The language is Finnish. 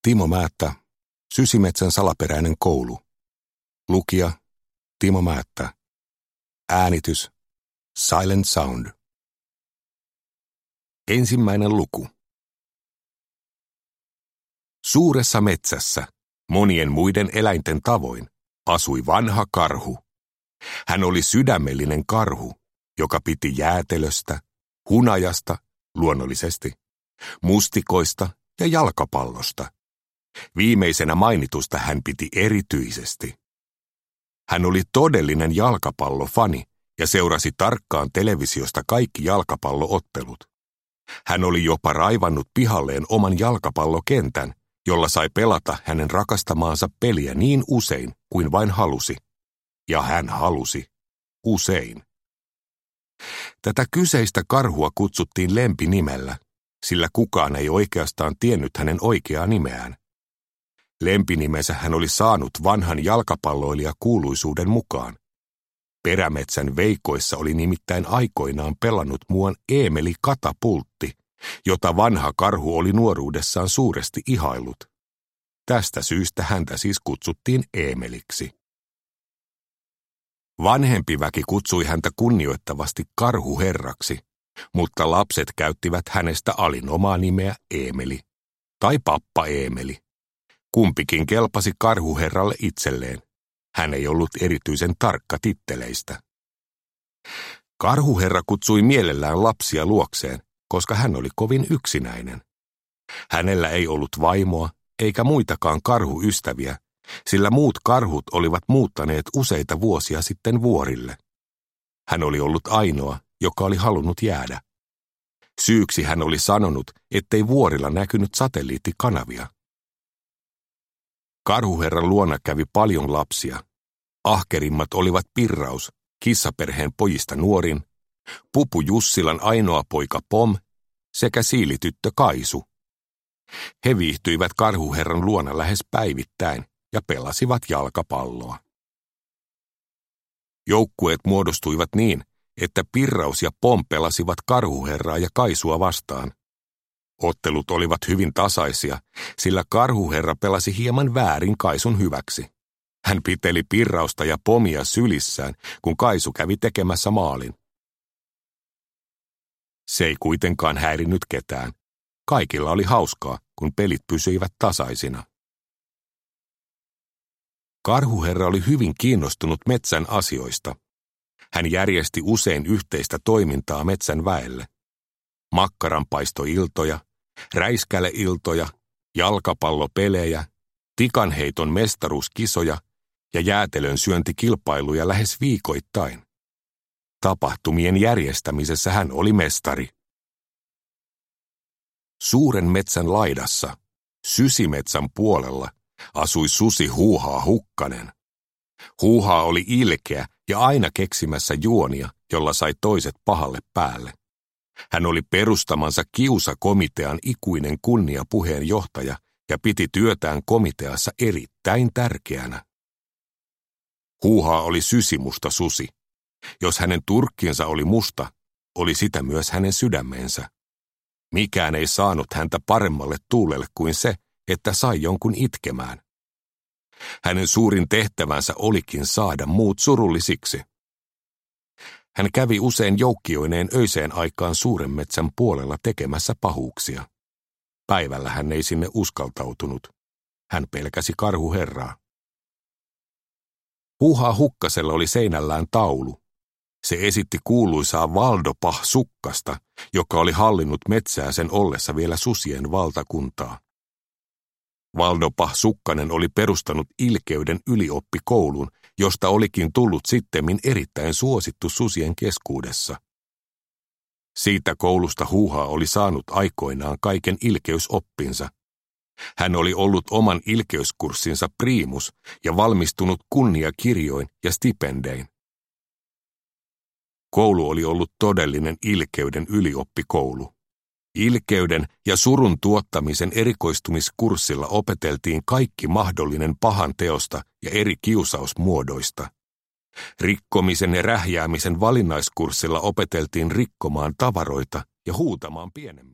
Timo Määttä, Sysimetsän salaperäinen koulu. Lukija, Timo Määttä. Äänitys, Silent Sound. Ensimmäinen luku. Suuressa metsässä, monien muiden eläinten tavoin, asui vanha karhu. Hän oli sydämellinen karhu, joka piti jäätelöstä, hunajasta, luonnollisesti, mustikoista ja jalkapallosta. Viimeisenä mainitusta hän piti erityisesti. Hän oli todellinen jalkapallofani ja seurasi tarkkaan televisiosta kaikki jalkapalloottelut. Hän oli jopa raivannut pihalleen oman jalkapallokentän, jolla sai pelata hänen rakastamaansa peliä niin usein kuin vain halusi. Ja hän halusi usein. Tätä kyseistä karhua kutsuttiin lempinimellä, sillä kukaan ei oikeastaan tiennyt hänen oikeaa nimeään. Lempinimensä hän oli saanut vanhan jalkapalloilijakuuluisuuden mukaan. Perämetsän veikoissa oli nimittäin aikoinaan pelannut muuan Eemeli Katapultti, jota vanha karhu oli nuoruudessaan suuresti ihaillut. Tästä syystä häntä siis kutsuttiin Eemeliksi. Vanhempi väki kutsui häntä kunnioittavasti karhuherraksi, mutta lapset käyttivät hänestä alinomaa nimeä Eemeli tai pappa Eemeli. Kumpikin kelpasi karhuherralle itselleen. Hän ei ollut erityisen tarkka titteleistä. Karhuherra kutsui mielellään lapsia luokseen, koska hän oli kovin yksinäinen. Hänellä ei ollut vaimoa eikä muitakaan karhuystäviä, sillä muut karhut olivat muuttaneet useita vuosia sitten vuorille. Hän oli ollut ainoa, joka oli halunnut jäädä. Syyksi hän oli sanonut, ettei vuorilla näkynyt satelliittikanavia. Karhuherran luona kävi paljon lapsia. Ahkerimmat olivat Pirraus, kissaperheen pojista nuorin, Pupu Jussilan ainoa poika Pom sekä siilityttö Kaisu. He viihtyivät karhuherran luona lähes päivittäin ja pelasivat jalkapalloa. Joukkueet muodostuivat niin, että Pirraus ja Pom pelasivat karhuherraa ja Kaisua vastaan. Ottelut olivat hyvin tasaisia, sillä karhuherra pelasi hieman väärin Kaisun hyväksi. Hän piteli Pirrausta ja Pomia sylissään, kun Kaisu kävi tekemässä maalin. Se ei kuitenkaan häirinnyt ketään. Kaikilla oli hauskaa, kun pelit pysyivät tasaisina. Karhuherra oli hyvin kiinnostunut metsän asioista. Hän järjesti usein yhteistä toimintaa metsän väelle. Makkaranpaistoiltoja, räiskäleiltoja, jalkapallopelejä, tikanheiton mestaruuskisoja ja jäätelön syöntikilpailuja lähes viikoittain. Tapahtumien järjestämisessä hän oli mestari. Suuren metsän laidassa, Sysimetsän puolella, asui susi Huuhaa Hukkanen. Huuhaa oli ilkeä ja aina keksimässä juonia, jolla sai toiset pahalle päälle. Hän oli perustamansa kiusakomitean ikuinen kunniapuheenjohtaja ja piti työtään komiteassa erittäin tärkeänä. Huuhaa oli sysimusta susi. Jos hänen turkkinsa oli musta, oli sitä myös hänen sydämensä. Mikään ei saanut häntä paremmalle tuulelle kuin se, että sai jonkun itkemään. Hänen suurin tehtävänsä olikin saada muut surullisiksi. Hän kävi usein joukkioineen öiseen aikaan suuren metsän puolella tekemässä pahuuksia. Päivällä hän ei sinne uskaltautunut. Hän pelkäsi karhuherraa. Huuhaa Hukkasella oli seinällään taulu. Se esitti kuuluisaa Valdopah-sukkasta, joka oli hallinnut metsää sen ollessa vielä susien valtakuntaa. Valdopah-sukkanen oli perustanut ilkeyden ylioppikoulun, josta olikin tullut sittemmin erittäin suosittu susien keskuudessa. Siitä koulusta Huuhaa oli saanut aikoinaan kaiken ilkeysoppinsa. Hän oli ollut oman ilkeyskurssinsa priimus ja valmistunut kunniakirjoin ja stipendein. Koulu oli ollut todellinen ilkeyden ylioppikoulu. Ilkeyden ja surun tuottamisen erikoistumiskurssilla opeteltiin kaikki mahdollinen pahan teosta ja eri kiusausmuodoista. Rikkomisen ja rähjäämisen valinnaiskurssilla opeteltiin rikkomaan tavaroita ja huutamaan pienemmille.